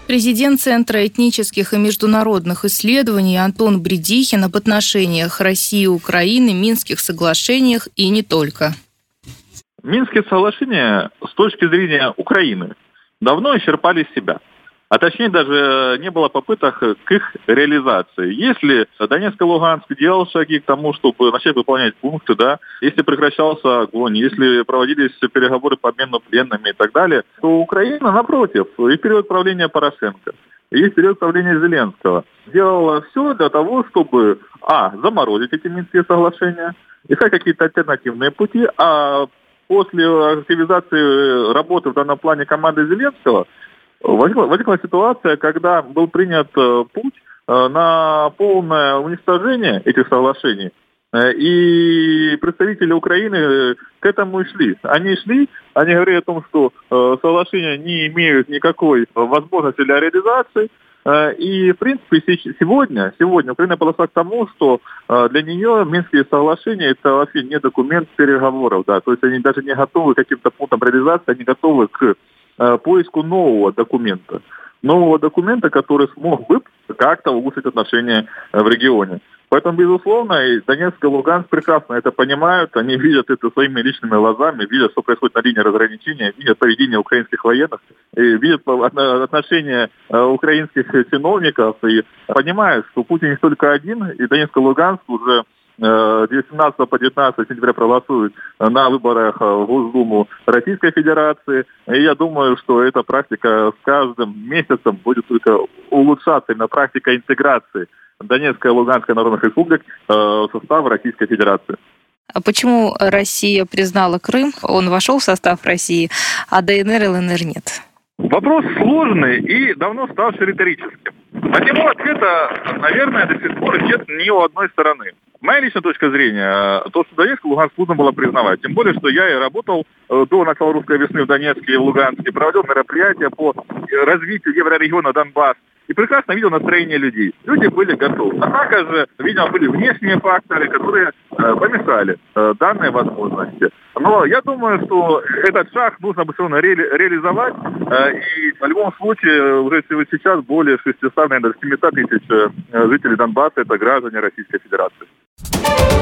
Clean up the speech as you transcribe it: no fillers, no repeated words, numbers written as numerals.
Президент Центра этнических и международных исследований Антон Бредихин об отношениях России и Украины, Минских соглашениях и не только. Минские соглашения с точки зрения Украины давно исчерпали себя. А точнее даже не было попыток к их реализации. Если Донецк и Луганск делал шаги к тому, чтобы начать выполнять пункты, если прекращался огонь, если проводились переговоры по обмену пленными и так далее, то Украина, напротив, и в период правления Порошенко, и в период правления Зеленского делала все для того, чтобы заморозить эти Минские соглашения, искать какие-то альтернативные пути, а после активизации работы в данном плане команды Зеленского возникла ситуация, когда был принят путь на полное уничтожение этих соглашений. И представители Украины к этому и шли. Они говорили о том, что соглашения не имеют никакой возможности для реализации. И, в принципе, сегодня Украина подошла к тому, что для нее Минские соглашения – это вообще не документ переговоров. То есть они даже не готовы к каким-то пунктам реализации, они готовы к поиску нового документа, который смог бы как-то улучшить отношения в регионе. Поэтому, безусловно, и Донецк и Луганск прекрасно это понимают, они видят это своими личными глазами, видят, что происходит на линии разграничения, видят поведение украинских военных, и видят отношения украинских чиновников и понимают, что Путин не только один, и Донецк и Луганск уже 19 по 19 сентября проголосуют на выборах в Госдуму Российской Федерации. И я думаю, что эта практика с каждым месяцем будет только улучшаться, именно практика интеграции Донецкой и Луганской народных республик в состав Российской Федерации. А почему Россия признала Крым, он вошел в состав России, а ДНР и ЛНР нет? Вопрос сложный и давно ставший риторическим. На него ответа, наверное, до сих пор нет ни у одной стороны. Моя личная точка зрения, то, что Донецк и Луганск нужно было признавать. Тем более, что я и работал до начала русской весны в Донецке и в Луганске, проводил мероприятия по развитию еврорегиона Донбасс. И прекрасно видел настроение людей. Люди были готовы. Однако же, видимо, были внешние факторы, которые помешали данной возможности. Но я думаю, что этот шаг нужно бы все равно реализовать. И в любом случае, уже сейчас более 600, наверное, 700 тысяч жителей Донбасса – это граждане Российской Федерации.